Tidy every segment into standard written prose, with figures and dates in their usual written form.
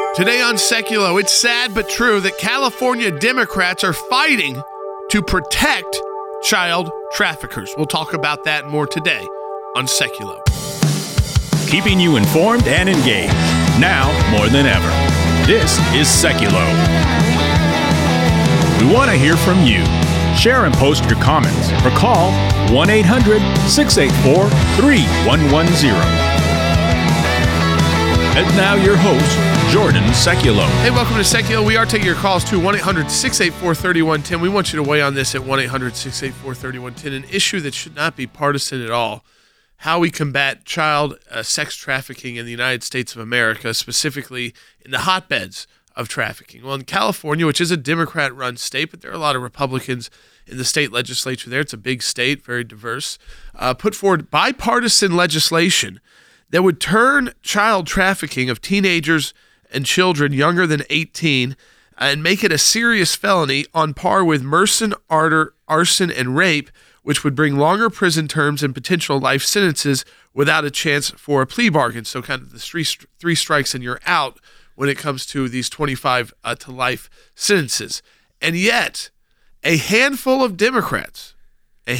Today on Seculo, it's sad but true that California Democrats are fighting to protect child traffickers. We'll talk about that and more today on Seculo. Keeping you informed and engaged, now more than ever. This is Seculo. We want to hear from you. Share and post your comments or call 1-800-684-3110. And now your host, Jordan Seculo. Hey, welcome to Seculo. We are taking your calls to 1-800-684-3110. We want you to weigh on this at 1-800-684-3110, an issue that should not be partisan at all. How we combat child sex trafficking in the United States of America, specifically in the hotbeds of trafficking. Well, in California, which is a Democrat-run state, but there are a lot of Republicans in the state legislature there. It's a big state, very diverse. Put forward bipartisan legislation that would turn child trafficking of teenagers and children younger than 18 and make it a serious felony on par with arson, and rape, which would bring longer prison terms and potential life sentences without a chance for a plea bargain. So kind of the three strikes and you're out when it comes to these 25 to life sentences. And yet, a handful of Democrats in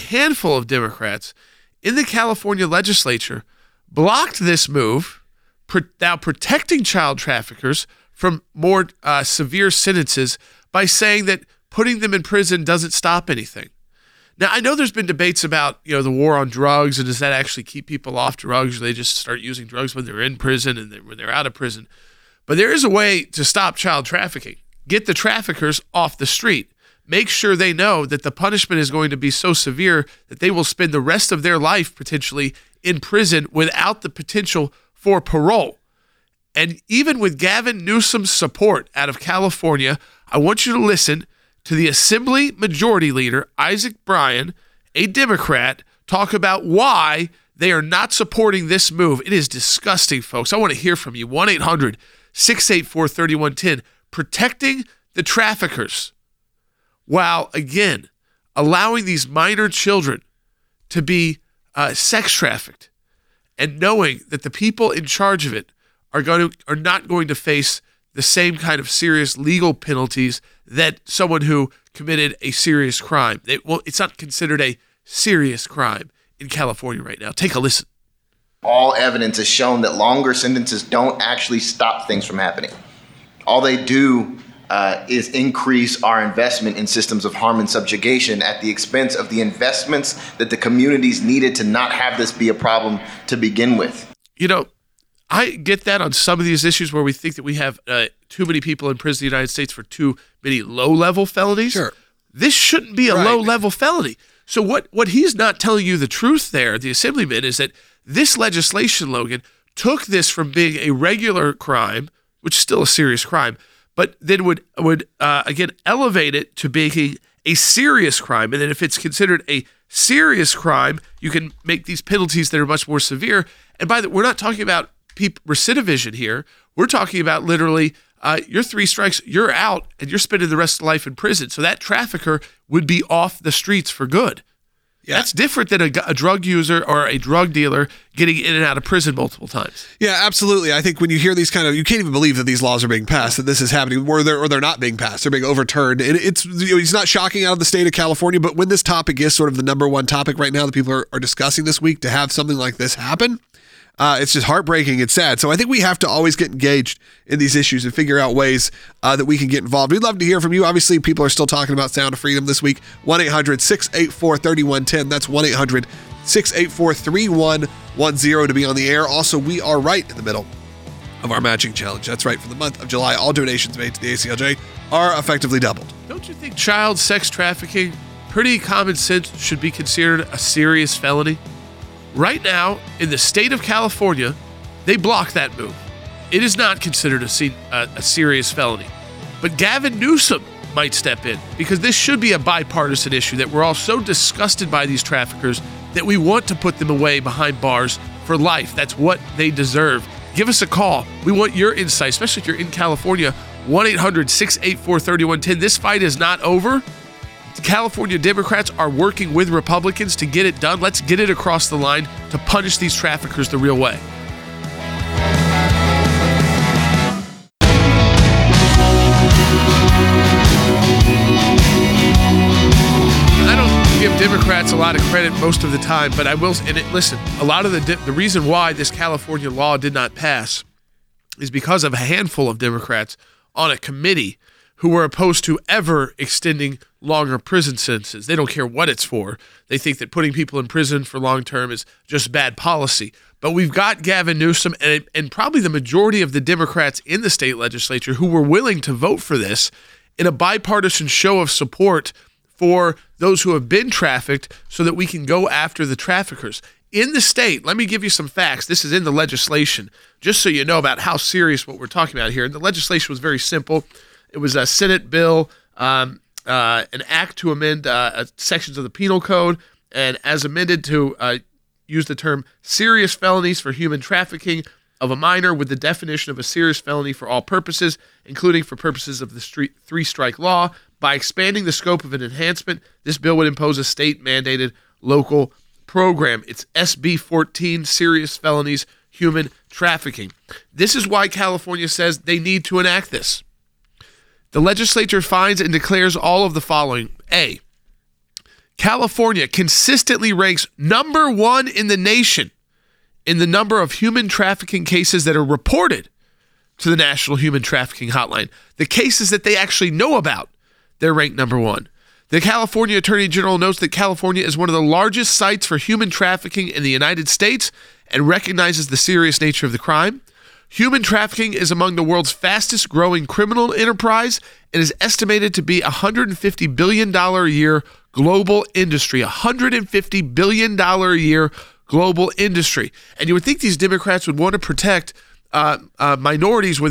the California legislature blocked this move, now protecting child traffickers from more severe sentences by saying that putting them in prison doesn't stop anything. Now, I know there's been debates about, the war on drugs, and does that actually keep people off drugs, or they just start using drugs when they're in prison and when they're out of prison. But there is a way to stop child trafficking. Get the traffickers off the street. Make sure they know that the punishment is going to be so severe that they will spend the rest of their life potentially in prison without the potential for parole. And even with Gavin Newsom's support out of California, I want you to listen to the Assembly Majority Leader, Isaac Bryan, a Democrat, talk about why they are not supporting this move. It is disgusting, folks. I want to hear from you. 1-800-684-3110. Protecting the traffickers, while, again, allowing these minor children to be sex trafficked, and knowing that the people in charge of it are not going to face the same kind of serious legal penalties that someone who committed a serious crime. It's not considered a serious crime in California right now. Take a listen. All evidence has shown that longer sentences don't actually stop things from happening. All they do is increase our investment in systems of harm and subjugation at the expense of the investments that the communities needed to not have this be a problem to begin with. I get that on some of these issues where we think that we have too many people in prison in the United States for too many low-level felonies. Sure. This shouldn't be a low-level felony. So what he's not telling you the truth there, the assemblyman, is that this legislation, Logan, took this from being a regular crime, which is still a serious crime, but then would again elevate it to being a serious crime. And then if it's considered a serious crime, you can make these penalties that are much more severe. And by the way, we're not talking about recidivism here. We're talking about literally your 3 strikes, you're out, and you're spending the rest of life in prison. So that trafficker would be off the streets for good. Yeah. That's different than a drug user or a drug dealer getting in and out of prison multiple times. Yeah, absolutely. I think when you hear these you can't even believe that these laws are being passed, that this is happening, or they're not being passed. They're being overturned. And it's not shocking out of the state of California, but when this topic is sort of the number one topic right now that people are discussing this week, to have something like this happen, it's just heartbreaking. It's sad. So I think we have to always get engaged in these issues and figure out ways that we can get involved. We'd love to hear from you. Obviously, people are still talking about Sound of Freedom this week. 1-800-684-3110. That's 1-800-684-3110 to be on the air. Also, we are right in the middle of our matching challenge. That's right. For the month of July, all donations made to the ACLJ are effectively doubled. Don't you think child sex trafficking, pretty common sense, should be considered a serious felony? Right now, in the state of California, they block that move. It is not considered a serious felony. But Gavin Newsom might step in, because this should be a bipartisan issue, that we're all so disgusted by these traffickers that we want to put them away behind bars for life. That's what they deserve. Give us a call. We want your insight, especially if you're in California. 1-800-684-3110. This fight is not over. California Democrats are working with Republicans to get it done. Let's get it across the line to punish these traffickers the real way. lot of credit most of the time, but I will. Listen, a lot of the reason why this California law did not pass is because of a handful of Democrats on a committee who were opposed to ever extending longer prison sentences. They don't care what it's for. They think that putting people in prison for long term is just bad policy. But we've got Gavin Newsom and probably the majority of the Democrats in the state legislature who were willing to vote for this in a bipartisan show of support for those who have been trafficked so that we can go after the traffickers. In the state, let me give you some facts. This is in the legislation, just so you know about how serious what we're talking about here. And the legislation was very simple. It was a Senate bill, an act to amend sections of the penal code, and as amended to use the term serious felonies for human trafficking of a minor with the definition of a serious felony for all purposes, including for purposes of the three-strike law. By expanding the scope of an enhancement, this bill would impose a state-mandated local program. It's SB 14, serious felonies, human trafficking. This is why California says they need to enact this. The legislature finds and declares all of the following. A, California consistently ranks number 1 in the nation in the number of human trafficking cases that are reported to the National Human Trafficking Hotline. The cases that they actually know about, they're ranked number 1. The California Attorney General notes that California is one of the largest sites for human trafficking in the United States and recognizes the serious nature of the crime. Human trafficking is among the world's fastest growing criminal enterprise and is estimated to be a $150 billion a year global industry. $150 billion a year global industry. And you would think these Democrats would want to protect minorities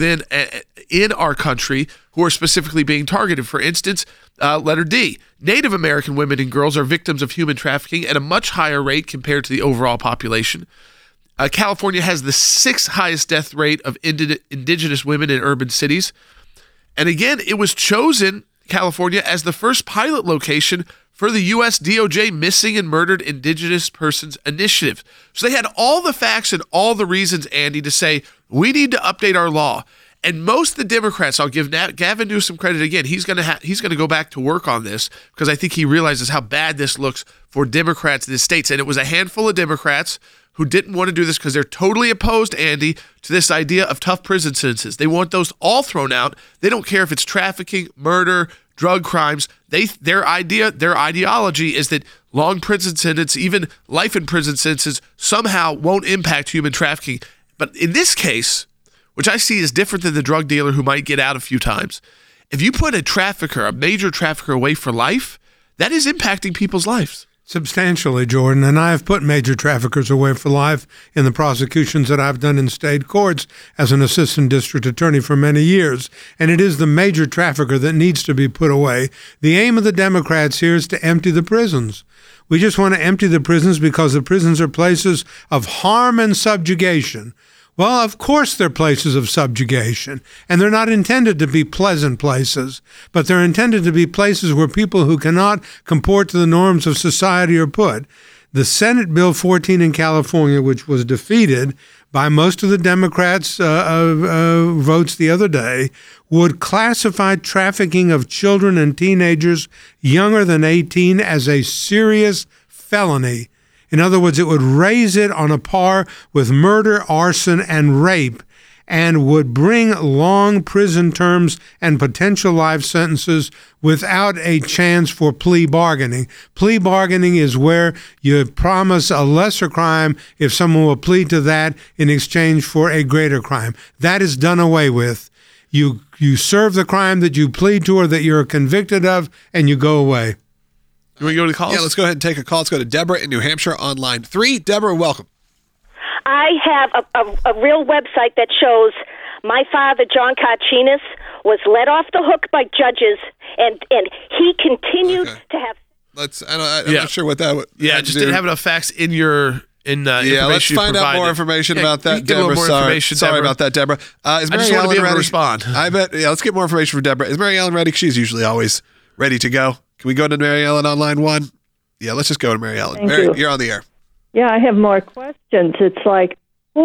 in our country who are specifically being targeted. For instance, letter D, Native American women and girls are victims of human trafficking at a much higher rate compared to the overall population. California has the 6th highest death rate of indigenous women in urban cities. And again, it was chosen, California, as the first pilot location for the U.S. DOJ Missing and Murdered Indigenous Persons Initiative. So they had all the facts and all the reasons, Andy, to say, we need to update our law. And most of the Democrats, I'll give Gavin Newsom credit again, he's going to go back to work on this because I think he realizes how bad this looks for Democrats in the states. And it was a handful of Democrats who didn't want to do this because they're totally opposed, Andy, to this idea of tough prison sentences. They want those all thrown out. They don't care if it's trafficking, murder, drug crimes. Their ideology is that long prison sentences, even life in prison sentences, somehow won't impact human trafficking. But in this case, which I see is different than the drug dealer who might get out a few times, if you put a major trafficker away for life, that is impacting people's lives. Substantially, Jordan, and I have put major traffickers away for life in the prosecutions that I've done in state courts as an assistant district attorney for many years, and it is the major trafficker that needs to be put away. The aim of the Democrats here is to empty the prisons. We just want to empty the prisons because the prisons are places of harm and subjugation. Well, of course they're places of subjugation, and they're not intended to be pleasant places, but they're intended to be places where people who cannot comport to the norms of society are put. The Senate Bill 14 in California, which was defeated by most of the Democrats' votes the other day, would classify trafficking of children and teenagers younger than 18 as a serious felony. In other words, it would raise it on a par with murder, arson, and rape, and would bring long prison terms and potential life sentences without a chance for plea bargaining. Plea bargaining is where you promise a lesser crime if someone will plead to that in exchange for a greater crime. That is done away with. You serve the crime that you plead to or that you're convicted of, and you go away. You want to go to the calls? Yeah, let's go ahead and take a call. Let's go to Deborah in New Hampshire on line 3. Deborah, welcome. I have a real website that shows my father, John Carchinas, was let off the hook by judges, and he continued to have... I'm not sure what that would... Yeah, just didn't have enough facts in your... let's find out more information about that, Deborah. Sorry about that, Deborah. Is Mary Ellen ready to respond? I bet. Yeah, let's get more information from Deborah. Is Mary Ellen ready? She's usually always ready to go. Can we go to Mary Ellen on line 1? Yeah, let's just go to Mary Ellen. Mary, you're on the air. Yeah, I have more questions. It's like,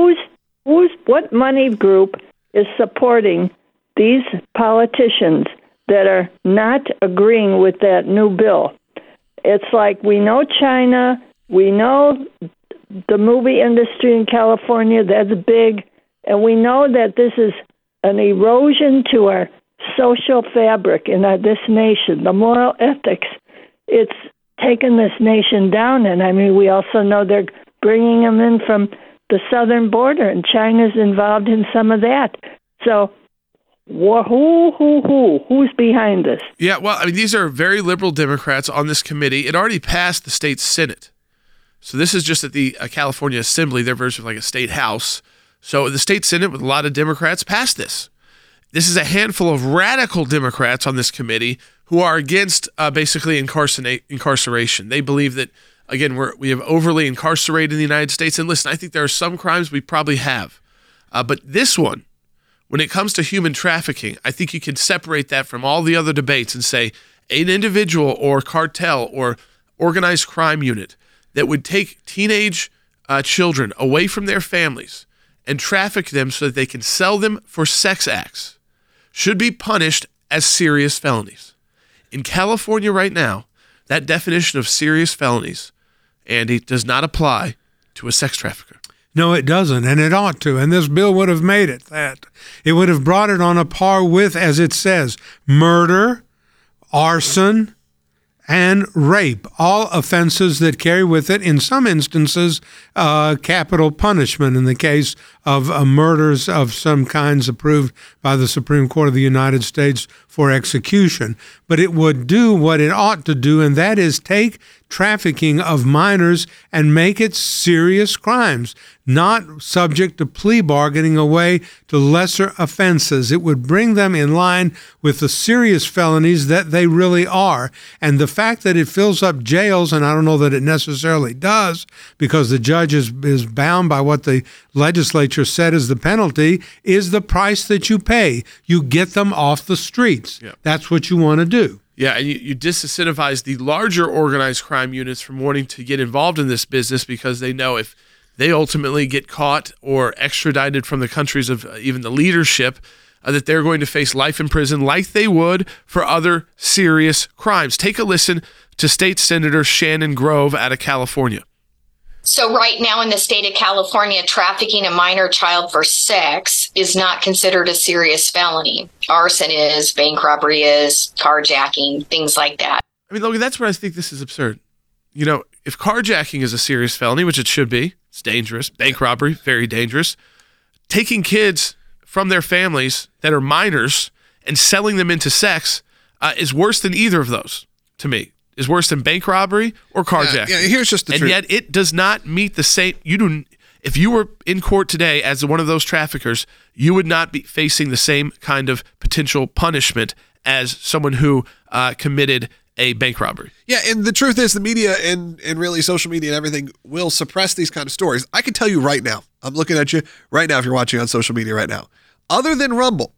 what money group is supporting these politicians that are not agreeing with that new bill? it's like we know China, we know the movie industry in California, that's big, and we know that this is an erosion to our social fabric in this nation, the moral ethics. It's taken this nation down, and I mean, we also know they're bringing them in from the southern border, and China's involved in some of that. So, who's behind this? Yeah, well, I mean, these are very liberal Democrats on this committee. It already passed the state Senate. So this is just at the California Assembly, their version of like a state house. So the state Senate with a lot of Democrats passed this. This is a handful of radical Democrats on this committee who are against basically incarceration. They believe that, again, we have overly incarcerated in the United States. And listen, I think there are some crimes we probably have. But this one, when it comes to human trafficking, I think you can separate that from all the other debates and say an individual or cartel or organized crime unit that would take teenage children away from their families and traffic them so that they can sell them for sex acts should be punished as serious felonies. In California right now, that definition of serious felonies, Andy, does not apply to a sex trafficker. No, it doesn't, and it ought to. And this bill would have made it that. It would have brought it on a par with, as it says, murder, arson, and rape, all offenses that carry with it, in some instances, capital punishment in the case of murders of some kinds approved by the Supreme Court of the United States for execution. But it would do what it ought to do, and that is take trafficking of minors and make it serious crimes, not subject to plea bargaining away to lesser offenses. It would bring them in line with the serious felonies that they really are. And the fact that it fills up jails, and I don't know that it necessarily does, because the judge is bound by what the legislature said is the penalty, is the price that you pay. You get them off the streets. Yep. That's what you want to do. Yeah, and you disincentivize the larger organized crime units from wanting to get involved in this business because they know if they ultimately get caught or extradited from the countries of even the leadership, that they're going to face life in prison like they would for other serious crimes. Take a listen to State Senator Shannon Grove out of California. So right now in the state of California, trafficking a minor child for sex is not considered a serious felony. Arson is, bank robbery is, carjacking, things like that. I mean, Logan, that's where I think this is absurd. You know, if carjacking is a serious felony, which it should be, it's dangerous. Bank robbery, very dangerous. Taking kids from their families that are minors and selling them into sex is worse than either of those, to me. Is worse than bank robbery or carjacking. Yeah, here's just the truth. And yet it does not meet the same. If you were in court today as one of those traffickers, you would not be facing the same kind of potential punishment as someone who committed a bank robbery. Yeah, and the truth is the media and really social media and everything will suppress these kind of stories. I can tell you right now, I'm looking at you right now if you're watching on social media right now. Other than Rumble,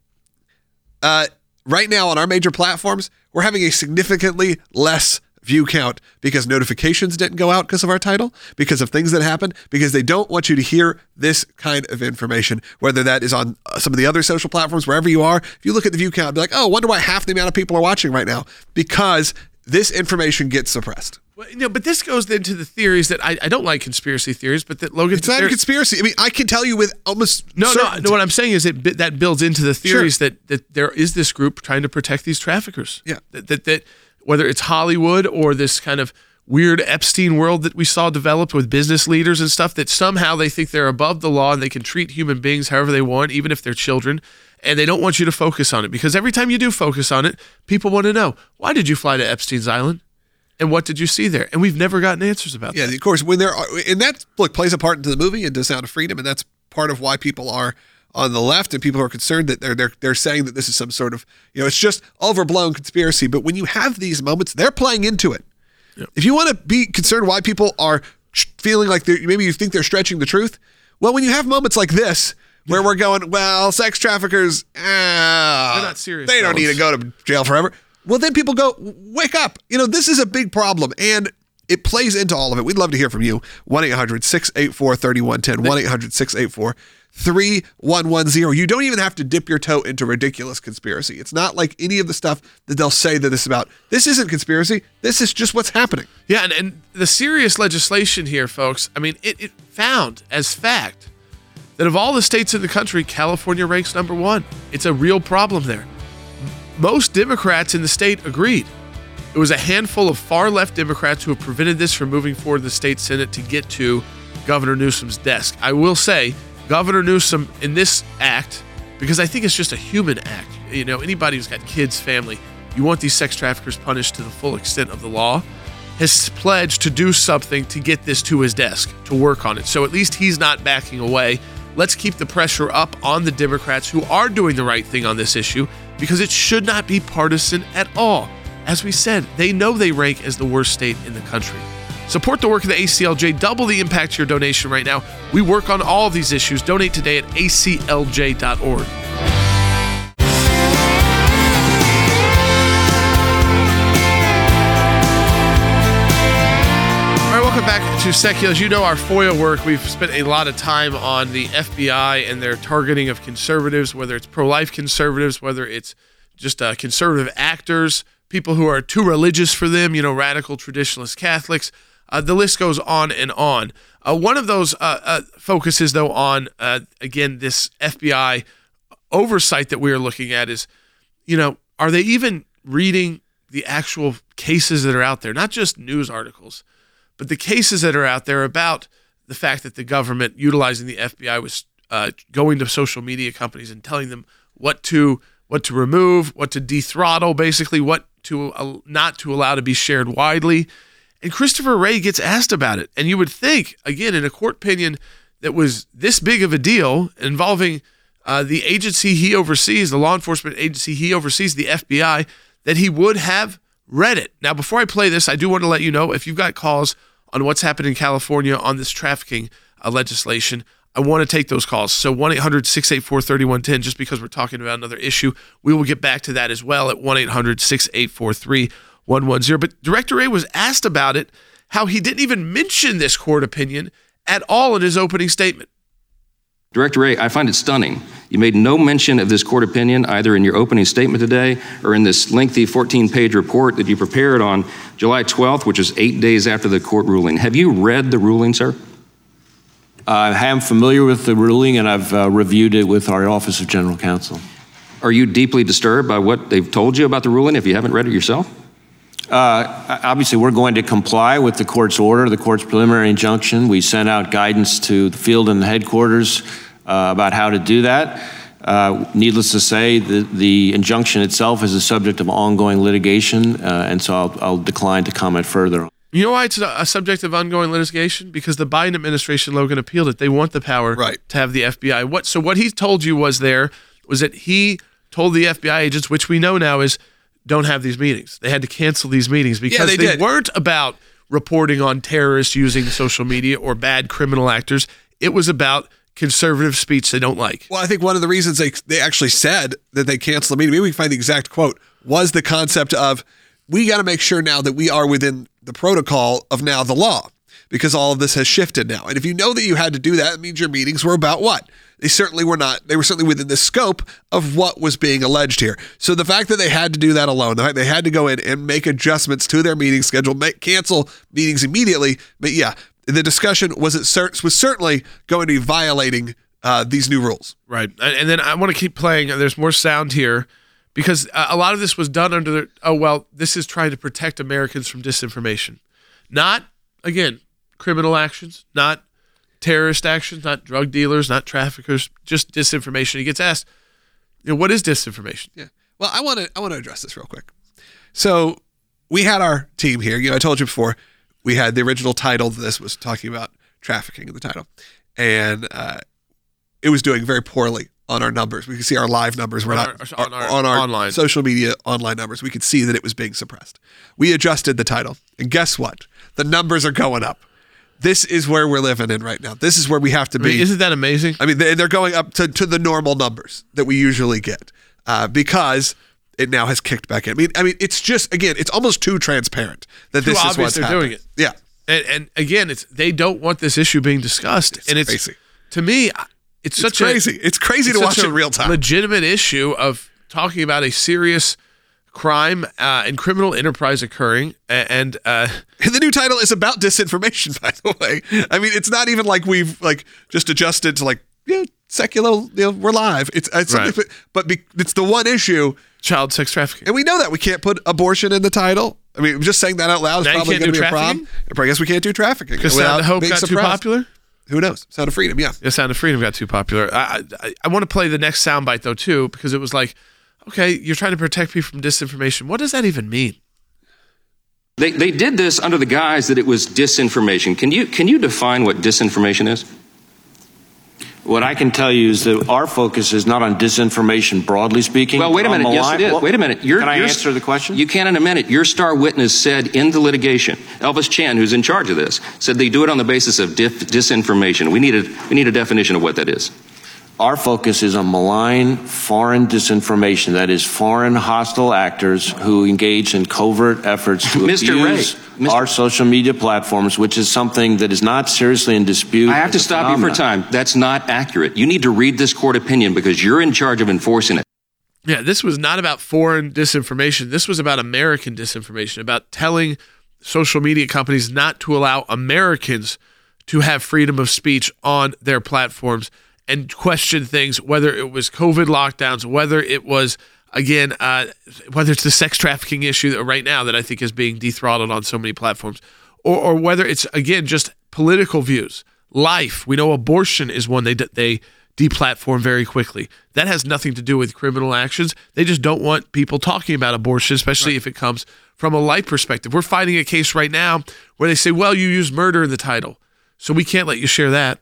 right now on our major platforms, we're having a significantly less view count because notifications didn't go out because of our title, because of things that happened, because they don't want you to hear this kind of information, whether that is on some of the other social platforms, wherever you are. If you look at the view count, be like, oh, I wonder why half the amount of people are watching right now, because this information gets suppressed. Well, but this goes into the theories that I don't like conspiracy theories, but that Logan, it's not a conspiracy. I mean, I can tell you with almost certainty. No. What I'm saying is that builds into the theories that there is this group trying to protect these traffickers. Yeah, that whether it's Hollywood or this kind of weird Epstein world that we saw developed with business leaders and stuff, that somehow they think they're above the law and they can treat human beings however they want, even if they're children, and they don't want you to focus on it. Because every time you do focus on it, people want to know, why did you fly to Epstein's Island? And what did you see there? And we've never gotten answers about that. Yeah, of course, when there are, and that plays a part into the movie and to Sound of Freedom, and that's part of why people are on the left and people are concerned that they're saying that this is some sort of, it's just overblown conspiracy. But when you have these moments, they're playing into it. Yep. If you want to be concerned why people are feeling like maybe you think they're stretching the truth, well, when you have moments like this where we're going, well, sex traffickers, they're not serious. They don't need to go to jail forever. Well, then people go, wake up. This is a big problem. And it plays into all of it. We'd love to hear from you. 1-800-684-3110, 1-800-684-3110. You don't even have to dip your toe into ridiculous conspiracy. It's not like any of the stuff that they'll say that this is about. This isn't conspiracy. This is just what's happening. Yeah, and the serious legislation here, folks, I mean, it found as fact that of all the states in the country, California ranks number 1. It's a real problem there. Most Democrats in the state agreed. It was a handful of far-left Democrats who have prevented this from moving forward in the state Senate to get to Governor Newsom's desk. I will say, Governor Newsom in this act, because I think it's just a human act. You know, anybody who's got kids, family, you want these sex traffickers punished to the full extent of the law, has pledged to do something to get this to his desk, to work on it. So at least he's not backing away. Let's keep the pressure up on the Democrats who are doing the right thing on this issue, because it should not be partisan at all. As we said, they know they rank as the worst state in the country. Support the work of the ACLJ. Double the impact to your donation right now. We work on all of these issues. Donate today at aclj.org. Welcome back to Secular. As you know, our FOIA work, we've spent a lot of time on the FBI and their targeting of conservatives, whether it's pro-life conservatives, whether it's just conservative actors, people who are too religious for them, you know, radical traditionalist Catholics. The list goes on and on. One of those focuses, though, on, again, this FBI oversight that we are looking at is, you know, are they even reading the actual cases that are out there? Not just news articles, but the cases that are out there about the fact that the government, utilizing the FBI, was going to social media companies and telling them what to remove, what to dethrottle, basically what to not to allow to be shared widely. And Christopher Wray gets asked about it. And you would think, again, in a court opinion that was this big of a deal involving the agency he oversees, the law enforcement agency he oversees, the FBI, that he would have read it. Now, before I play this, I do want to let you know, if you've got calls on what's happened in California on this trafficking legislation, I want to take those calls. So 1-800-684-3110, just because we're talking about another issue. We will get back to that as well at 1-800-684-3110. But Director Wray was asked about it, how he didn't even mention this court opinion at all in his opening statement. Director Wray, I find it stunning. You made no mention of this court opinion either in your opening statement today or in this lengthy 14-page report that you prepared on July 12th, which is 8 days after the court ruling. Have you read the ruling, sir? I am familiar with the ruling, and I've reviewed it with our Office of General Counsel. Are you deeply disturbed by what they've told you about the ruling if you haven't read it yourself? Obviously, we're going to comply with the court's order, the court's preliminary injunction. We sent out guidance to the field and the headquarters about how to do that. Needless to say, the injunction itself is a subject of ongoing litigation, and so I'll decline to comment further. You know why it's a subject of ongoing litigation? Because the Biden administration, Logan, appealed it. They want the power to have the FBI. So what he told you was that he told the FBI agents, which we know now is don't have these meetings. They had to cancel these meetings because they weren't about reporting on terrorists using social media or bad criminal actors. It was about conservative speech they don't like. Well, I think one of the reasons they actually said that they canceled the meeting, maybe we can find the exact quote, was the concept of, we got to make sure now that we are within the protocol of now the law, because all of this has shifted now. And if you know that you had to do that, it means your meetings were about what? They certainly were not. They were certainly within the scope of what was being alleged here. So the fact that they had to do that alone, the fact they had to go in and make adjustments to their meeting schedule, cancel meetings immediately. But yeah, the discussion was certainly going to be violating these new rules. Right. And then I want to keep playing. There's more sound here because a lot of this was done under this is trying to protect Americans from disinformation. Not, again, criminal actions, not terrorist actions, not drug dealers, not traffickers, just disinformation. He gets asked, what is disinformation? Yeah. Well, I want to address this real quick. So we had our team here. I told you before, we had the original title. This was talking about trafficking in the title. And it was doing very poorly on our numbers. We can see our live numbers. We're on our online social media online numbers. We could see that it was being suppressed. We adjusted the title. And guess what? The numbers are going up. This is where we're living in right now. This is where we have to be. Isn't that amazing? I mean, they're going up to the normal numbers that we usually get because it now has kicked back in. I mean, it's just, again, it's almost too transparent that this is what's happening. Doing it. Yeah. And again, they don't want this issue being discussed. It's crazy. To me, it's crazy. It's crazy to watch it in real time. Legitimate issue of talking about a serious crime and criminal enterprise occurring, and the new title is about disinformation. By the way, I mean it's not even like we've just adjusted to secular. We're live. It's right. but it's the one issue: child sex trafficking, and we know that we can't put abortion in the title. I mean, just saying that out loud is now probably going to be a problem. I guess we can't do trafficking because Sound of Hope got too popular. Who knows? Sound of Freedom, yeah. Sound of Freedom got too popular. I want to play the next soundbite though too, because it was like, okay, you're trying to protect people from disinformation. What does that even mean? They did this under the guise that it was disinformation. Can you define what disinformation is? What I can tell you is that our focus is not on disinformation, broadly speaking. Well, wait a minute. Yes, it is. Wait a minute. Can I answer the question? You can in a minute. Your star witness said in the litigation, Elvis Chan, who's in charge of this, said they do it on the basis of disinformation. We need a definition of what that is. Our focus is on malign foreign disinformation, that is foreign hostile actors who engage in covert efforts to abuse our social media platforms, which is something that is not seriously in dispute. I have to stop you for time. That's not accurate. You need to read this court opinion because you're in charge of enforcing it. Yeah, this was not about foreign disinformation. This was about American disinformation, about telling social media companies not to allow Americans to have freedom of speech on their platforms and question things, whether it was COVID lockdowns, whether it was, again, whether it's the sex trafficking issue that right now that I think is being dethrottled on so many platforms, or whether it's, again, just political views. Life. We know abortion is one they deplatform very quickly. That has nothing to do with criminal actions. They just don't want people talking about abortion, especially if it comes from a life perspective. We're fighting a case right now where they say, well, you used murder in the title, so we can't let you share that.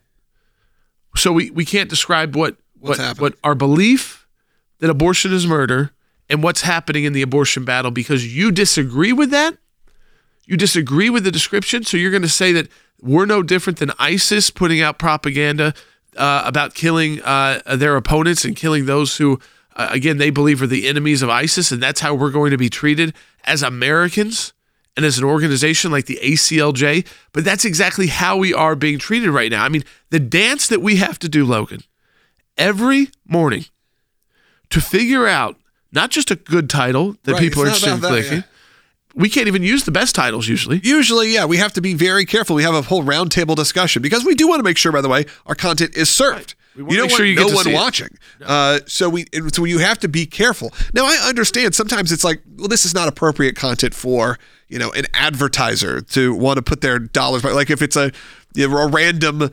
So we can't describe what our belief that abortion is murder and what's happening in the abortion battle because you disagree with that. You disagree with the description. So you're going to say that we're no different than ISIS putting out propaganda about killing their opponents and killing those who, again, they believe are the enemies of ISIS. And that's how we're going to be treated as Americans and as an organization like the ACLJ, but that's exactly how we are being treated right now. I mean, the dance that we have to do, Logan, every morning to figure out not just a good title that people are interested in clicking. Yeah. We can't even use the best titles usually. Usually, yeah, we have to be very careful. We have a whole roundtable discussion because we do want to make sure, by the way, our content is served. Right. You don't want no one watching. No. So you have to be careful. Now, I understand sometimes it's like, well, this is not appropriate content for an advertiser to want to put their dollars, like if it's a random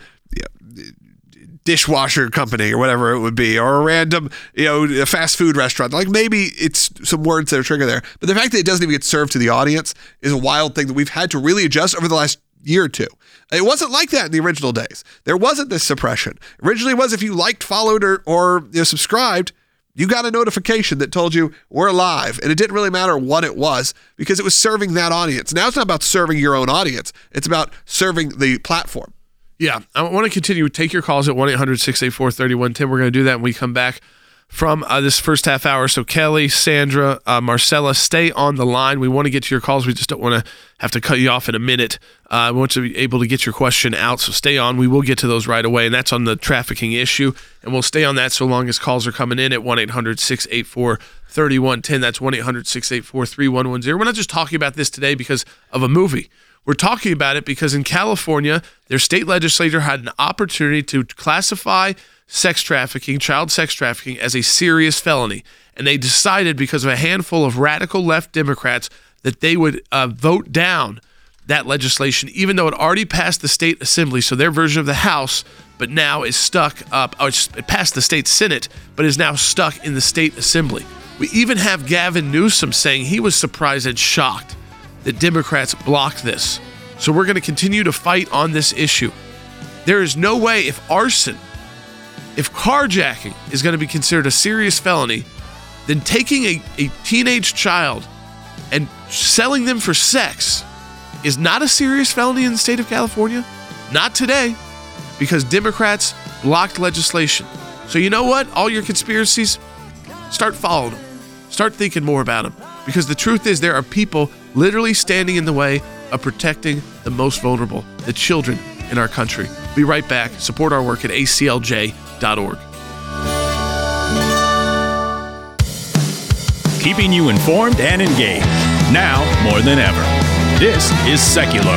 dishwasher company or whatever it would be, or a random a fast food restaurant, like maybe it's some words that are trigger there. But the fact that it doesn't even get served to the audience is a wild thing that we've had to really adjust over the last year or two. It wasn't like that in the original days. There wasn't this suppression. Originally it was if you liked, followed, or subscribed, you got a notification that told you we're live, and it didn't really matter what it was because it was serving that audience. Now it's not about serving your own audience. It's about serving the platform. Yeah, I want to continue. Take your calls at 1-800-684-3110. We're going to do that when we come back from this first half hour. So Kelly, Sandra, Marcella, stay on the line. We want to get to your calls. We just don't want to have to cut you off in a minute. We want to be able to get your question out, so stay on. We will get to those right away, and that's on the trafficking issue. And we'll stay on that so long as calls are coming in at 1-800-684-3110. That's 1-800-684-3110. We're not just talking about this today because of a movie. We're talking about it because in California, their state legislature had an opportunity to classify sex trafficking, child sex trafficking, as a serious felony. And they decided, because of a handful of radical left Democrats, that they would vote down that legislation, even though it already passed the state assembly. So their version of the House, but now is stuck up. It passed the state Senate, but is now stuck in the state assembly. We even have Gavin Newsom saying he was surprised and shocked that Democrats blocked this. So we're going to continue to fight on this issue. There is no way if carjacking is going to be considered a serious felony, then taking a teenage child and selling them for sex is not a serious felony in the state of California. Not today, because Democrats blocked legislation. So you know what? All your conspiracies, start following them. Start thinking more about them. Because the truth is there are people literally standing in the way of protecting the most vulnerable, the children in our country. Be right back. Support our work at aclj.org. Keeping you informed and engaged. Now more than ever. This is Seculo.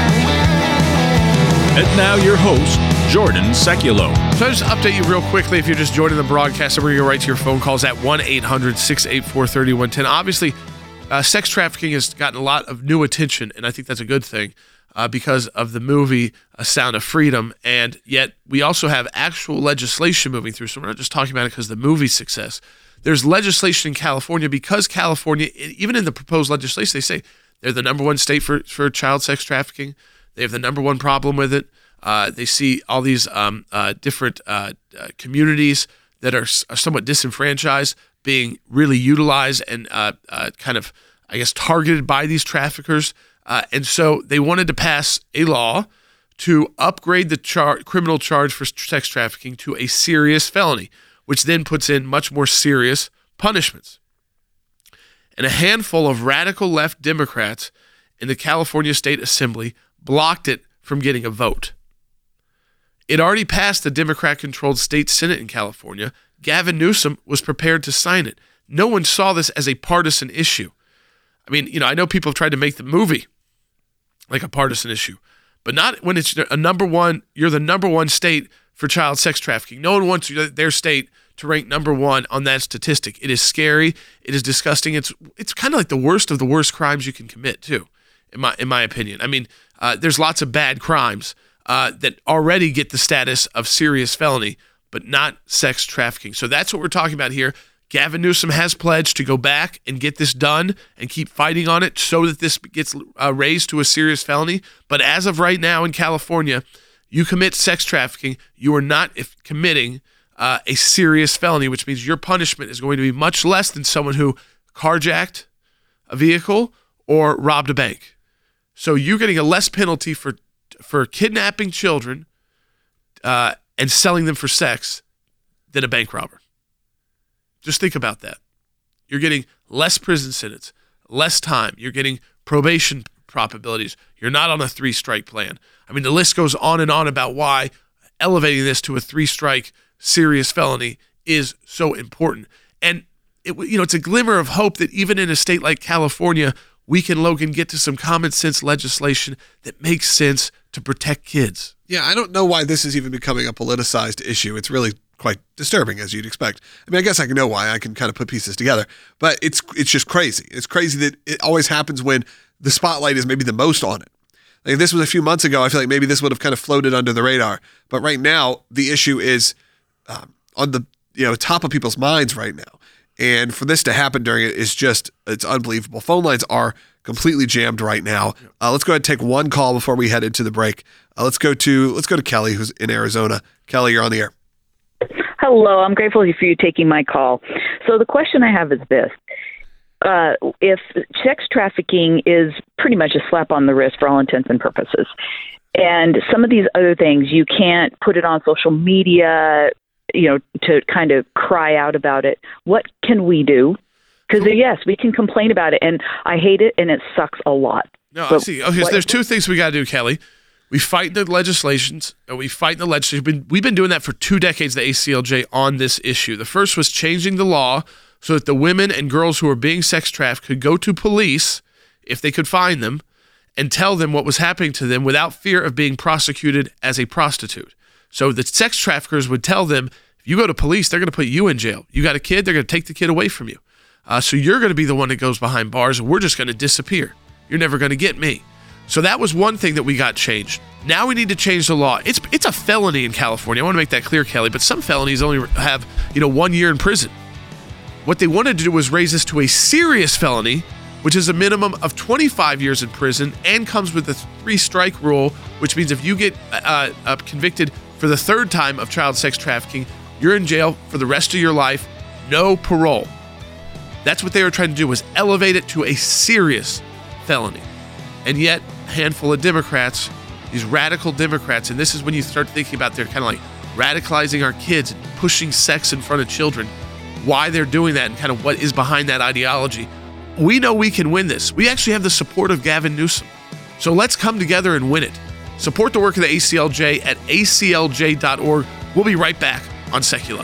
And now your host, Jordan Seculo. So I'll just update you real quickly if you're just joining the broadcast. We're going to go right to your phone calls at 1-800-684-3110. Obviously, sex trafficking has gotten a lot of new attention, and I think that's a good thing because of the movie A Sound of Freedom, and yet we also have actual legislation moving through. So we're not just talking about it because of the movie's success. There's legislation in California because California, even in the proposed legislation, they say they're the number one state for child sex trafficking. They have the number one problem with it. They see all these different communities that are somewhat disenfranchised being really utilized and kind of, I guess, targeted by these traffickers. And so they wanted to pass a law to upgrade the criminal charge for sex trafficking to a serious felony, which then puts in much more serious punishments. And a handful of radical left Democrats in the California State Assembly blocked it from getting a vote. It already passed the Democrat-controlled state Senate in California. Gavin Newsom was prepared to sign it. No one saw this as a partisan issue. I mean, I know people have tried to make the movie like a partisan issue, but not when it's a number one. You're the number one state for child sex trafficking. No one wants their state to rank number one on that statistic. It is scary. It is disgusting. It's kind of like the worst of the worst crimes you can commit too, in my opinion. I mean, there's lots of bad crimes that already get the status of serious felony, but not sex trafficking. So that's what we're talking about here. Gavin Newsom has pledged to go back and get this done and keep fighting on it so that this gets raised to a serious felony. But as of right now in California, you commit sex trafficking, you are not committing a serious felony, which means your punishment is going to be much less than someone who carjacked a vehicle or robbed a bank. So you're getting a less penalty for kidnapping children and selling them for sex than a bank robber. Just think about that. You're getting less prison sentence, less time. You're getting probation probabilities. You're not on a 3-strike plan. I mean, the list goes on and on about why elevating this to a 3-strike serious felony is so important. And it's a glimmer of hope that even in a state like California, we can, Logan, get to some common sense legislation that makes sense to protect kids. Yeah, I don't know why this is even becoming a politicized issue. It's really quite disturbing, as you'd expect. I mean, I guess I can know why. I can kind of put pieces together. But it's just crazy. It's crazy that it always happens when the spotlight is maybe the most on it. Like if this was a few months ago, I feel like maybe this would have kind of floated under the radar. But right now, the issue is on the top of people's minds right now. And for this to happen during it is it's unbelievable. Phone lines are completely jammed right now. Let's go ahead and take one call before we head into the break. Let's go to Kelly, who's in Arizona. Kelly, you're on the air. Hello, I'm grateful for you taking my call. So the question I have is this. If sex trafficking is pretty much a slap on the wrist for all intents and purposes, and some of these other things, you can't put it on social media, to kind of cry out about it, what can we do? Because yes, we can complain about it, and I hate it, and it sucks a lot. No, I see. Okay, so there's two things we got to do, Kelly. We fight the legislations, and we fight the legislation. We've been doing that for 2 decades, the ACLJ, on this issue. The first was changing the law so that the women and girls who are being sex trafficked could go to police, if they could find them, and tell them what was happening to them without fear of being prosecuted as a prostitute. So the sex traffickers would tell them, if you go to police, they're going to put you in jail. You got a kid, they're going to take the kid away from you. So you're going to be the one that goes behind bars, and we're just going to disappear. You're never going to get me. So that was one thing that we got changed. Now we need to change the law. It's a felony in California. I want to make that clear, Kelly, but some felonies only have, 1 year in prison. What they wanted to do was raise this to a serious felony, which is a minimum of 25 years in prison and comes with a 3-strike rule, which means if you get convicted for the 3rd time of child sex trafficking, you're in jail for the rest of your life, no parole. That's what they were trying to do, was elevate it to a serious felony. And yet, a handful of Democrats, these radical Democrats, and this is when you start thinking about they're kind of like radicalizing our kids and pushing sex in front of children, why they're doing that and kind of what is behind that ideology. We know we can win this. We actually have the support of Gavin Newsom. So let's come together and win it. Support the work of the ACLJ at aclj.org. We'll be right back on Secular.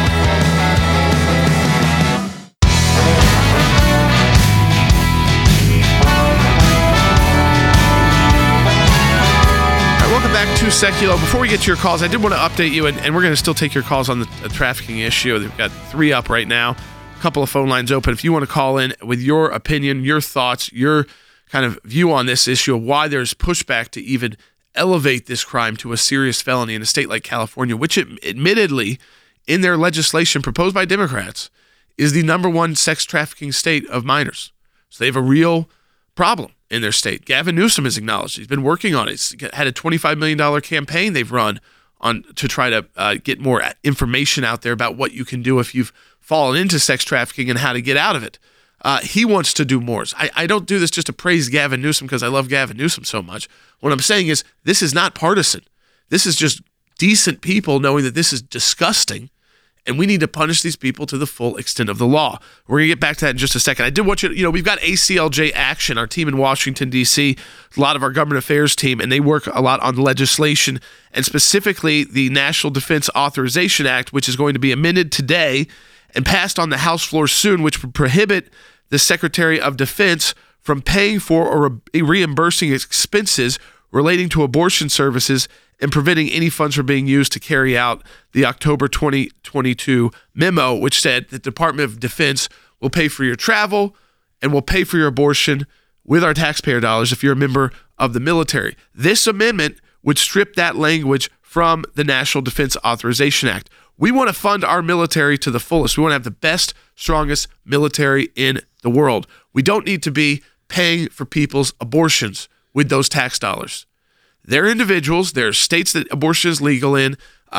Welcome back to Secular. Before we get to your calls, I did want to update you, and we're going to still take your calls on the trafficking issue. They've got 3 up right now, a couple of phone lines open. If you want to call in with your opinion, your thoughts, your kind of view on this issue of why there's pushback to even elevate this crime to a serious felony in a state like California, which admittedly, in their legislation proposed by Democrats, is the number 1 sex trafficking state of minors. So they have a real problem in their state. Gavin Newsom has acknowledged he's been working on it. He's had a $25 million campaign they've run on to try to get more information out there about what you can do if you've fallen into sex trafficking and how to get out of it. He wants to do more. I don't do this just to praise Gavin Newsom because I love Gavin Newsom so much. What I'm saying is this is not partisan. This is just decent people knowing that this is disgusting, and we need to punish these people to the full extent of the law. We're going to get back to that in just a second. I did want you to, we've got ACLJ Action, our team in Washington, D.C., a lot of our government affairs team, and they work a lot on legislation, and specifically the National Defense Authorization Act, which is going to be amended today and passed on the House floor soon, which would prohibit the Secretary of Defense from paying for or reimbursing expenses relating to abortion services and preventing any funds from being used to carry out the October 2022 memo, which said the Department of Defense will pay for your travel and will pay for your abortion with our taxpayer dollars if you're a member of the military. This amendment would strip that language from the National Defense Authorization Act. We want to fund our military to the fullest. We want to have the best, strongest military in the world. We don't need to be paying for people's abortions with those tax dollars. They're individuals. There are states that abortion is legal in.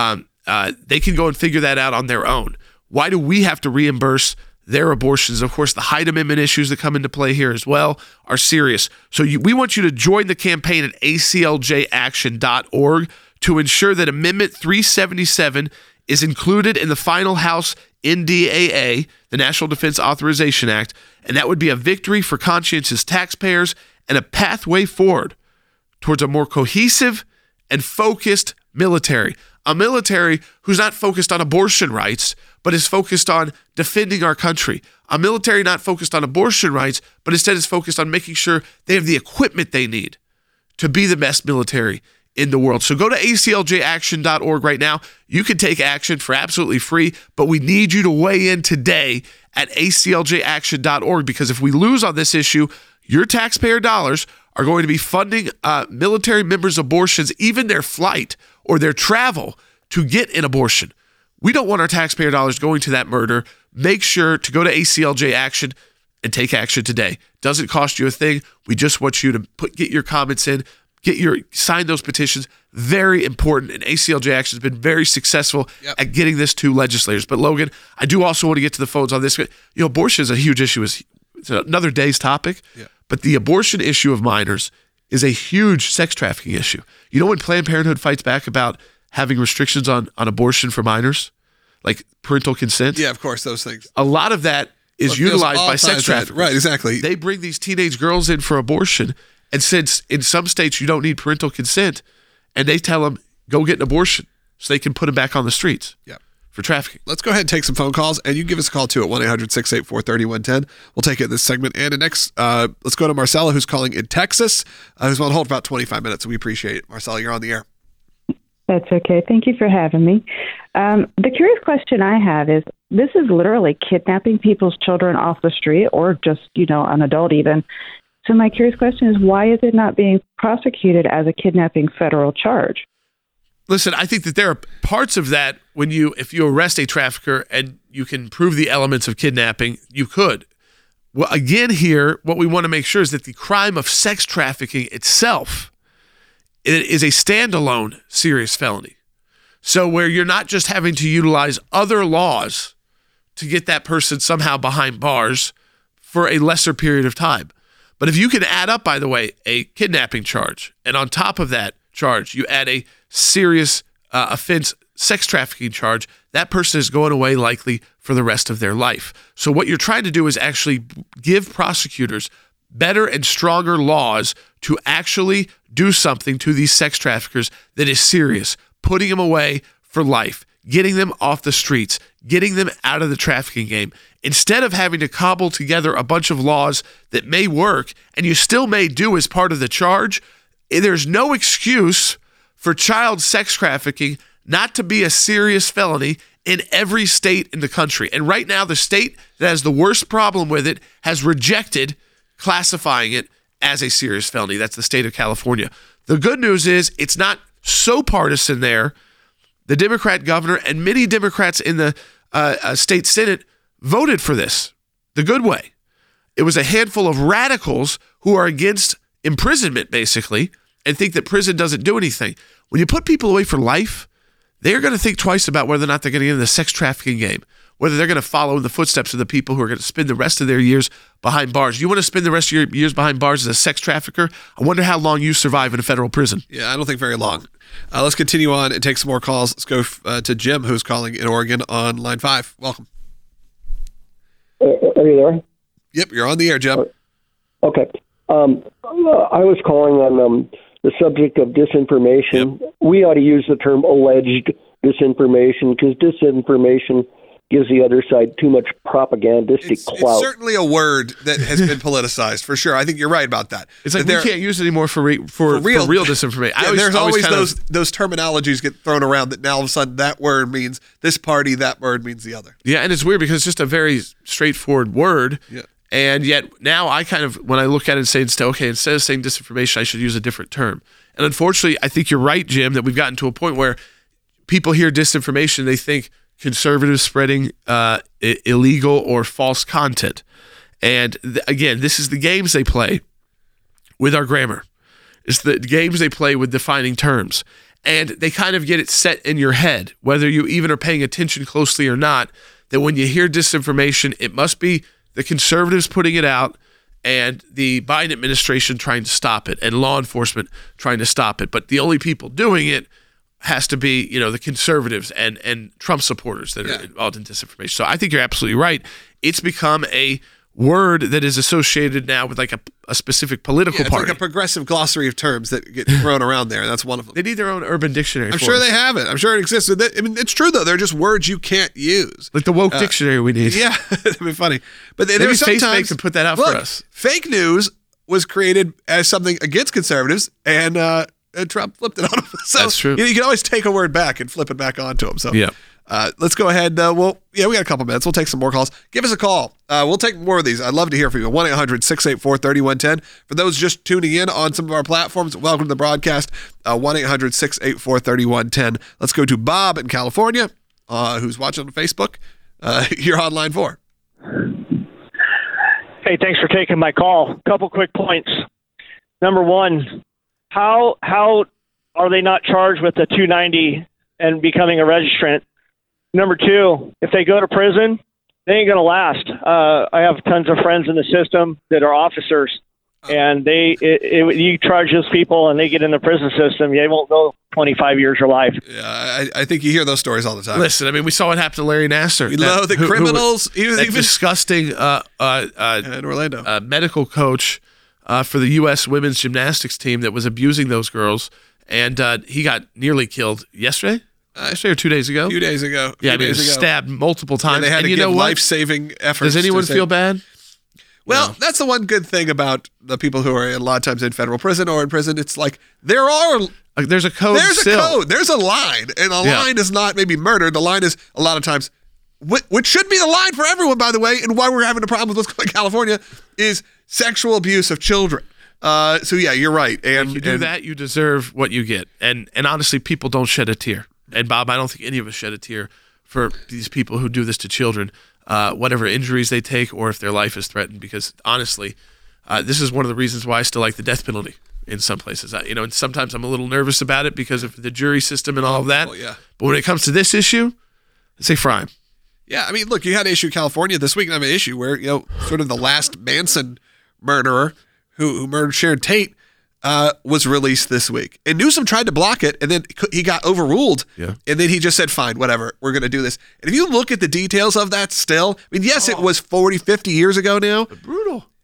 They can go and figure that out on their own. Why do we have to reimburse their abortions? Of course, the Hyde Amendment issues that come into play here as well are serious. So we want you to join the campaign at acljaction.org to ensure that Amendment 377 is included in the final House NDAA, the National Defense Authorization Act, and that would be a victory for conscientious taxpayers and a pathway forward towards a more cohesive and focused military. A military who's not focused on abortion rights, but is focused on defending our country. A military not focused on abortion rights, but instead is focused on making sure they have the equipment they need to be the best military in the world. So go to acljaction.org right now. You can take action for absolutely free, but we need you to weigh in today at acljaction.org, because if we lose on this issue, your taxpayer dollars are going to be funding military members' abortions, even their flight or their travel to get an abortion. We don't want our taxpayer dollars going to that murder. Make sure to go to ACLJ Action and take action today. Doesn't cost you a thing. We just want you to get your comments in, sign those petitions. Very important. And ACLJ Action has been very successful at getting this to legislators. But Logan, I do also want to get to the phones on this. Abortion is a huge issue. It's another day's topic. Yeah. But the abortion issue of minors is a huge sex trafficking issue. You know when Planned Parenthood fights back about having restrictions on abortion for minors, like parental consent? Yeah, of course, those things. A lot of that is utilized by sex traffickers. Right, exactly. They bring these teenage girls in for abortion, and since in some states you don't need parental consent, and they tell them, go get an abortion so they can put them back on the streets. Yeah. For trafficking. Let's go ahead and take some phone calls, and you give us a call too at 1-800-684-3110. We'll take it this segment. And next, let's go to Marcella, who's calling in Texas, who's on hold for about 25 minutes, so we appreciate it. Marcella, you're on the air. That's okay. Thank you for having me. The curious question I have is, this is literally kidnapping people's children off the street, or just, an adult even. So my curious question is, why is it not being prosecuted as a kidnapping federal charge? Listen, I think that there are parts of that if you arrest a trafficker and you can prove the elements of kidnapping, you could. Well, again here, what we want to make sure is that the crime of sex trafficking itself, it is a standalone serious felony. So where you're not just having to utilize other laws to get that person somehow behind bars for a lesser period of time. But if you can add up, by the way, a kidnapping charge, and on top of that charge, you add a serious offense sex trafficking charge, that person is going away likely for the rest of their life. So what you're trying to do is actually give prosecutors better and stronger laws to actually do something to these sex traffickers that is serious, putting them away for life, getting them off the streets, getting them out of the trafficking game, instead of having to cobble together a bunch of laws that may work and you still may do as part of the charge. There's no excuse for child sex trafficking not to be a serious felony in every state in the country. And right now, the state that has the worst problem with it has rejected classifying it as a serious felony. That's the state of California. The good news is it's not so partisan there. The Democrat governor and many Democrats in the state Senate voted for this the good way. It was a handful of radicals who are against imprisonment, basically, and think that prison doesn't do anything. When you put people away for life, they're going to think twice about whether or not they're going to get in the sex trafficking game, whether they're going to follow in the footsteps of the people who are going to spend the rest of their years behind bars. You want to spend the rest of your years behind bars as a sex trafficker? I wonder how long you survive in a federal prison. Yeah, I don't think very long. Let's continue on and take some more calls. Let's go to Jim, who's calling in Oregon on line 5. Welcome. Are you there? Yep, you're on the air, Jim. Okay. I was calling on the subject of disinformation. Yep. We ought to use the term alleged disinformation because disinformation gives the other side too much propagandistic clout. It's certainly a word that has been politicized, for sure. I think you're right about that. It's like we can't use it anymore for real disinformation. Yeah, there's always those terminologies get thrown around that now all of a sudden that word means this party, that word means the other. Yeah, and it's weird because it's just a very straightforward word. Yeah. And yet now I kind of, when I look at it and say, instead of saying disinformation, I should use a different term. And unfortunately, I think you're right, Jim, that we've gotten to a point where people hear disinformation, they think conservatives spreading illegal or false content. And again, this is the games they play with our grammar. It's the games they play with defining terms. And they kind of get it set in your head, whether you even are paying attention closely or not, that when you hear disinformation, it must be the conservatives putting it out and the Biden administration trying to stop it and law enforcement trying to stop it. But the only people doing it has to be, the conservatives and Trump supporters that are involved in disinformation. So I think you're absolutely right. It's become a word that is associated now with like a specific political party. It's like a progressive glossary of terms that get thrown around there. That's one of them. They need their own urban dictionary. I'm sure they have it. I'm sure it exists. I mean, it's true though. They're just words you can't use. Like the woke dictionary we need. Yeah, that'd be funny. But maybe Facebook can put that out for us. Fake news was created as something against conservatives, and Trump flipped it on them. So, that's true. You can always take a word back and flip it back onto them. So yeah. Let's go ahead. We got a couple minutes. We'll take some more calls. Give us a call. We'll take more of these. I'd love to hear from you. 1-800-684-3110. For those just tuning in on some of our platforms, welcome to the broadcast. 1-800-684-3110. Let's go to Bob in California, who's watching on Facebook. You're on line 4. Hey, thanks for taking my call. Couple quick points. Number one, how are they not charged with the 290 and becoming a registrant? Number two, if they go to prison, they ain't going to last. I have tons of friends in the system that are officers, and you charge those people and they get in the prison system, they won't go 25 years or life. Yeah, I think you hear those stories all the time. Listen, I mean, we saw what happened to Larry Nassar. The criminals. That disgusting in Orlando. Medical coach for the U.S. women's gymnastics team that was abusing those girls, and he got nearly killed yesterday. Yesterday or 2 days ago? 2 days ago. Yeah, he was stabbed multiple times. Yeah, they had to give life-saving efforts. Does anyone feel bad? Well, that's the one good thing about the people who are a lot of times in federal prison or in prison. It's like there's a code. There's a code. There's a line, and a line is not maybe murder. The line is a lot of times, which should be the line for everyone, by the way. And why we're having a problem with what's going on in California is sexual abuse of children. So yeah, you're right. And if you do that, you deserve what you get. And honestly, people don't shed a tear. And Bob, I don't think any of us shed a tear for these people who do this to children, whatever injuries they take or if their life is threatened. Because honestly, this is one of the reasons why I still like the death penalty in some places. And sometimes I'm a little nervous about it because of the jury system and all of that. Oh, yeah. But when it comes to this issue, I say fry him. Yeah, I mean, look, you had an issue in California this week, and I have an issue where, sort of the last Manson murderer who murdered Sharon Tate was released this week. And Newsom tried to block it, and then he got overruled. Yeah. And then he just said, fine, whatever, we're going to do this. And if you look at the details of that still, I mean, yes, it was 40, 50 years ago now. But brutal.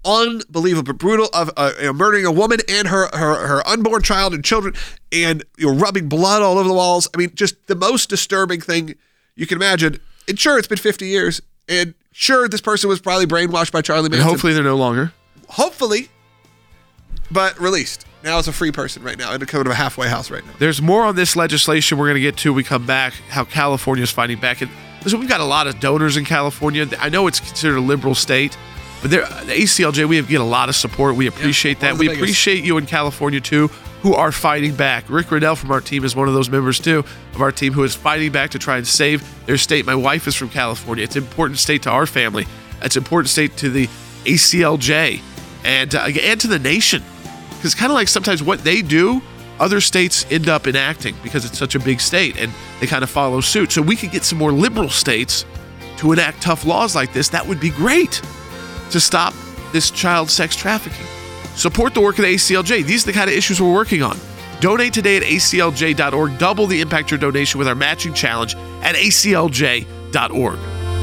unbelievable, brutal of murdering a woman and her unborn child and children, and rubbing blood all over the walls. I mean, just the most disturbing thing you can imagine. And sure, it's been 50 years, and sure, this person was probably brainwashed by Charlie Manson. And hopefully they're no longer. Hopefully, but released. Now it's a free person right now in a kind of a halfway house right now. There's more on this legislation we're going to get to when we come back, how California is fighting back. And listen, we've got a lot of donors in California. I know it's considered a liberal state, but the ACLJ, we get a lot of support. We appreciate that. We appreciate you in California, too, who are fighting back. Rick Riddell from our team is one of those members, too, of our team who is fighting back to try and save their state. My wife is from California. It's an important state to our family. It's an important state to the ACLJ and to the nation. Because kind of like sometimes what they do, other states end up enacting because it's such a big state and they kind of follow suit. So we could get some more liberal states to enact tough laws like this. That would be great to stop this child sex trafficking. Support the work of the ACLJ. These are the kind of issues we're working on. Donate today at aclj.org. Double the impact your donation with our matching challenge at aclj.org.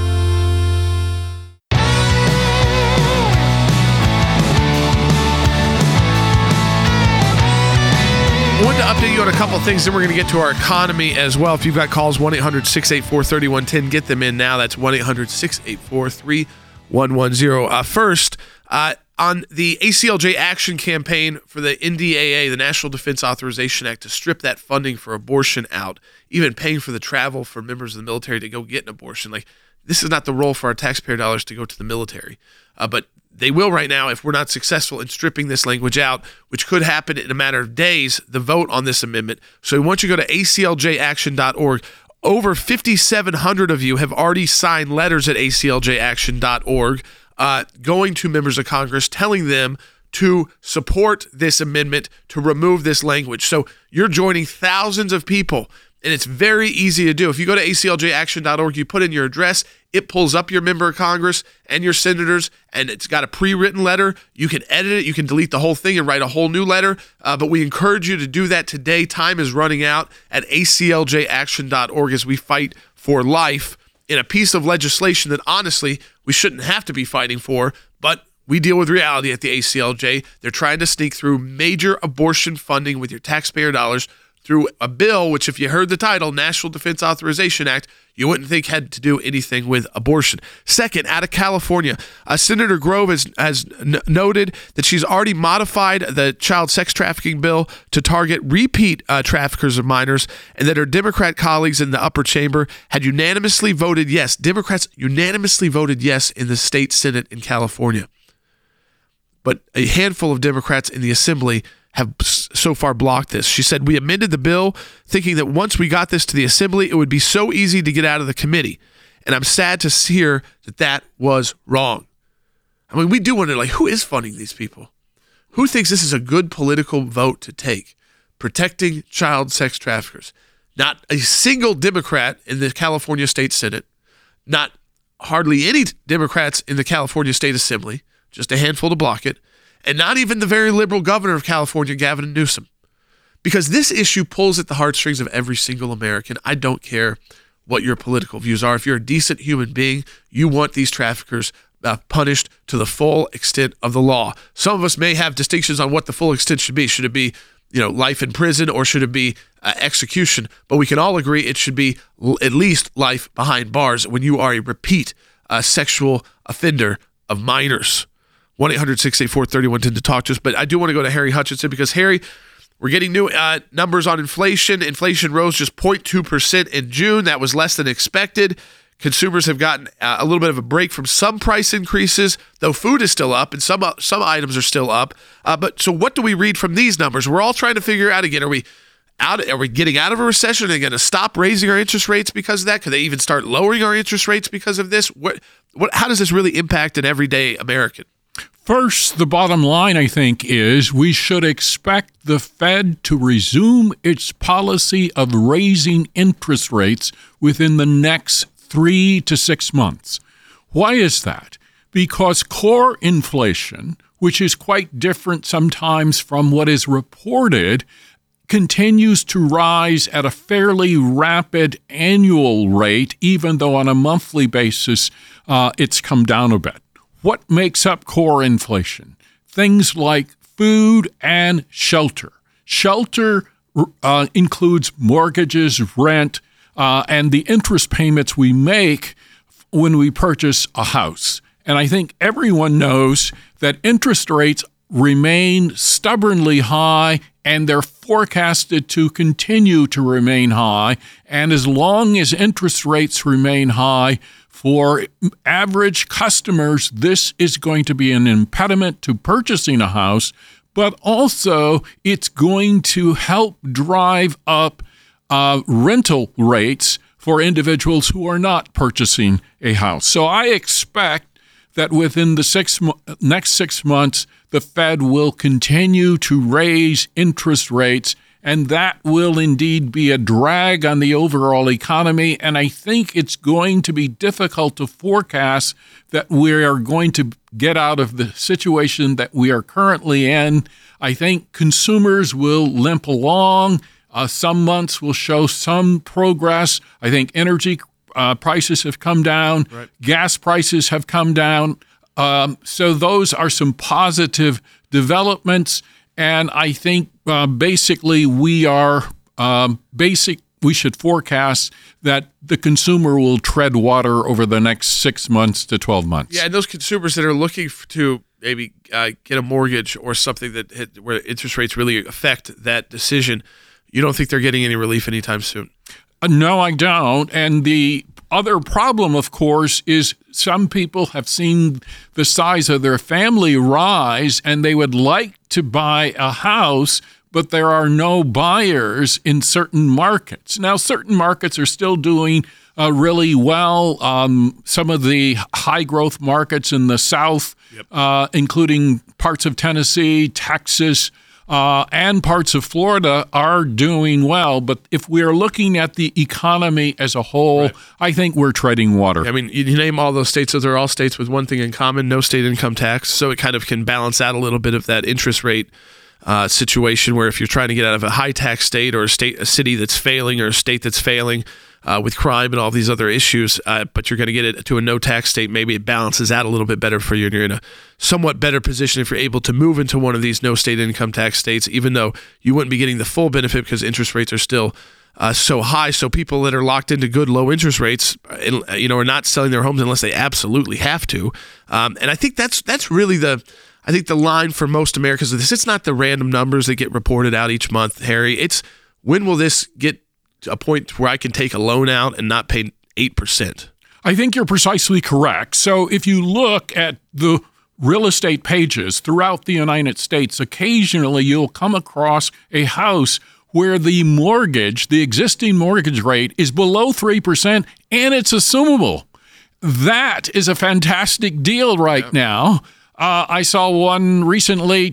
I wanted to update you on a couple of things, then we're going to get to our economy as well. If you've got calls, 1-800-684-3110, get them in now. That's 1-800-684-3110. First, on the ACLJ action campaign for the NDAA, the National Defense Authorization Act, to strip that funding for abortion out, even paying for the travel for members of the military to go get an abortion. Like, this is not the role for our taxpayer dollars to go to the military. But they will right now if we're not successful in stripping this language out, which could happen in a matter of days, the vote on this amendment. So once you go to acljaction.org, over 5,700 of you have already signed letters at acljaction.org going to members of Congress telling them to support this amendment to remove this language. So you're joining thousands of people, and it's very easy to do. If you go to acljaction.org, you put in your address, it pulls up your member of Congress and your senators, and it's got a pre-written letter. You can edit it. You can delete the whole thing and write a whole new letter, but we encourage you to do that today. Time is running out at acljaction.org as we fight for life in a piece of legislation that, honestly, we shouldn't have to be fighting for, but we deal with reality at the ACLJ. They're trying to sneak through major abortion funding with your taxpayer dollars through a bill, which, if you heard the title, National Defense Authorization Act, you wouldn't think had to do anything with abortion. Second, out of California, Senator Grove has noted that she's already modified the child sex trafficking bill to target repeat traffickers of minors, and that her Democrat colleagues in the upper chamber had unanimously voted yes. Democrats unanimously voted yes in the state Senate in California. But a handful of Democrats in the Assembly have so far blocked this. She said, "We amended the bill thinking that once we got this to the Assembly, it would be so easy to get out of the committee. And I'm sad to hear that that was wrong." I mean, we do wonder, like, who is funding these people? Who thinks this is a good political vote to take? Protecting child sex traffickers. Not a single Democrat in the California State Senate, not hardly any Democrats in the California State Assembly, just a handful to block it, and not even the very liberal governor of California, Gavin Newsom. Because this issue pulls at the heartstrings of every single American. I don't care what your political views are. If you're a decent human being, you want these traffickers punished to the full extent of the law. Some of us may have distinctions on what the full extent should be. Should it be, life in prison, or should it be execution? But we can all agree it should be at least life behind bars when you are a repeat sexual offender of minors. 1-800-684-3110 to talk to us. But I do want to go to Harry Hutchinson because, Harry, we're getting new numbers on inflation. Inflation rose just 0.2% in June. That was less than expected. Consumers have gotten a little bit of a break from some price increases, though food is still up and some items are still up. But so what do we read from these numbers? We're all trying to figure out, again, are we getting out of a recession? Are they going to stop raising our interest rates because of that? Could they even start lowering our interest rates because of this? How does this really impact an everyday American? First, the bottom line, I think, is we should expect the Fed to resume its policy of raising interest rates within the next 3 to 6 months. Why is that? Because core inflation, which is quite different sometimes from what is reported, continues to rise at a fairly rapid annual rate, even though on a monthly basis it's come down a bit. what makes up core inflation? Things like food and shelter. Shelter includes mortgages, rent, and the interest payments we make when we purchase a house. And I think everyone knows that interest rates remain stubbornly high, and they're forecasted to continue to remain high. And as long as interest rates remain high, for average customers, this is going to be an impediment to purchasing a house, but also it's going to help drive up rental rates for individuals who are not purchasing a house. So I expect that within the next 6 months, the Fed will continue to raise interest rates, and that will indeed be a drag on the overall economy. And I think it's going to be difficult to forecast that we are going to get out of the situation that we are currently in. I think consumers will limp along. Some months will show some progress. I think energy prices have come down. Right. Gas prices have come down. So those are some positive developments. And I think basically we should forecast that the consumer will tread water over the next 6 months to 12 months. Yeah, and those consumers that are looking to maybe get a mortgage or something where interest rates really affect that decision, you don't think they're getting any relief anytime soon? No, I don't. And the other problem, of course, is some people have seen the size of their family rise and they would like to buy a house, but there are no buyers in certain markets. Now, certain markets are still doing really well. Some of the high growth markets in the South, including parts of Tennessee, Texas, and parts of Florida are doing well. But if we're looking at the economy as a whole, right, I think we're treading water. I mean, you name all those states, so they're all states with one thing in common: no state income tax. So it kind of can balance out a little bit of that interest rate situation where if you're trying to get out of a high tax state or a city that's failing or a state that's failing with crime and all these other issues, but you're going to get it to a no tax state, maybe it balances out a little bit better for you and you're in a somewhat better position if you're able to move into one of these no state income tax states, even though you wouldn't be getting the full benefit because interest rates are still so high. So people that are locked into good low interest rates, are not selling their homes unless they absolutely have to. And I think that's really the line for most Americans of this. It's not the random numbers that get reported out each month, Harry. It's when will this get to a point where I can take a loan out and not pay 8%? I think you're precisely correct. So if you look at the real estate pages throughout the United States, occasionally you'll come across a house where the existing mortgage rate is below 3% and it's assumable. That is a fantastic deal right now. I saw one recently,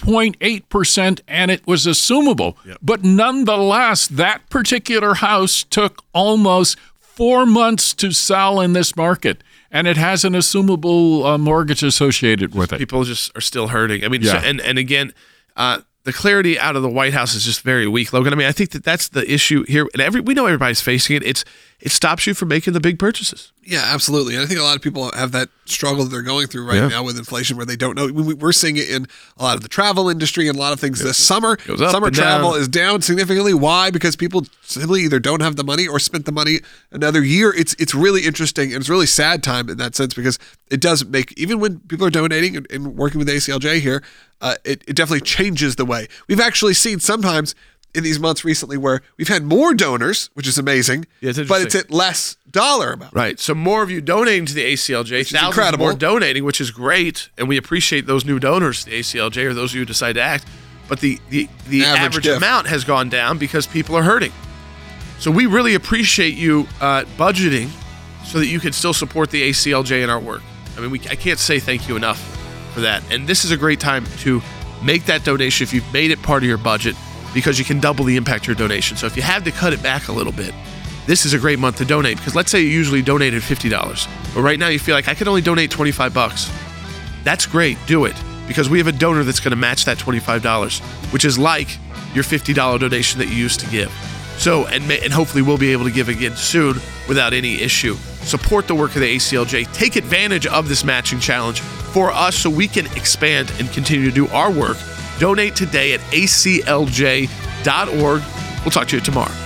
2.8%, and it was assumable. Yep. But nonetheless, that particular house took almost 4 months to sell in this market, and it has an assumable mortgage associated with it. People just are still hurting. I mean, yeah. And again, the clarity out of the White House is just very weak, Logan. I mean, I think that's the issue here. And we know everybody's facing it. It stops you from making the big purchases. Yeah, absolutely. And I think a lot of people have that struggle that they're going through right now with inflation where they don't know. We're seeing it in a lot of the travel industry and a lot of things this summer. Summer travel is down significantly. Why? Because people simply either don't have the money or spent the money another year. It's really interesting and it's a really sad time in that sense because it does make, even when people are donating and working with ACLJ here, it definitely changes the way. We've actually seen sometimes in these months recently where we've had more donors, which is amazing, but it's at less dollar amount. Right. So more of you donating to the ACLJ, thousands more donating, which is great, and we appreciate those new donors to the ACLJ or those of you who decide to act. But the average amount has gone down because people are hurting. So we really appreciate you budgeting so that you can still support the ACLJ in our work. I mean, I can't say thank you enough for that. And this is a great time to make that donation if you've made it part of your budget, because you can double the impact of your donation. So if you have to cut it back a little bit, this is a great month to donate, because let's say you usually donated $50, but right now you feel like I could only donate $25. That's great. Do it, because we have a donor that's going to match that $25, which is like your $50 donation that you used to give. So, and hopefully we'll be able to give again soon without any issue. Support the work of the ACLJ. Take advantage of this matching challenge for us so we can expand and continue to do our work. Donate today at aclj.org. We'll talk to you tomorrow.